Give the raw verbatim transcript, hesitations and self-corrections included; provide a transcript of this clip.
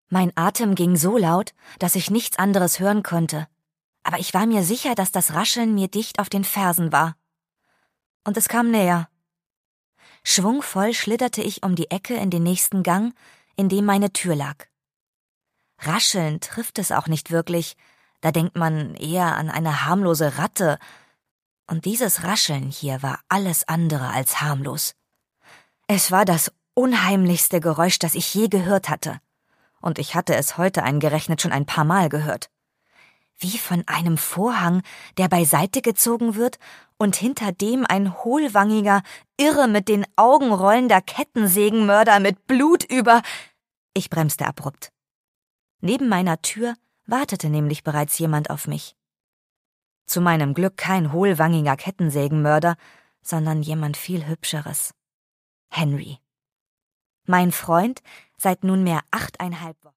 Mein Atem ging so laut, dass ich nichts anderes hören konnte. Aber ich war mir sicher, dass das Rascheln mir dicht auf den Fersen war. Und es kam näher. Schwungvoll schlitterte ich um die Ecke in den nächsten Gang, in dem meine Tür lag. Rascheln trifft es auch nicht wirklich, da denkt man eher an eine harmlose Ratte. Und dieses Rascheln hier war alles andere als harmlos. Es war das unheimlichste Geräusch, das ich je gehört hatte. Und ich hatte es heute eingerechnet schon ein paar Mal gehört. Wie von einem Vorhang, der beiseite gezogen wird und hinter dem ein hohlwangiger, irre mit den Augen rollender Kettensägenmörder mit Blut über... Ich bremste abrupt. Neben meiner Tür wartete nämlich bereits jemand auf mich. Zu meinem Glück kein hohlwangiger Kettensägenmörder, sondern jemand viel Hübscheres. Henry. Mein Freund seit nunmehr achteinhalb Wochen.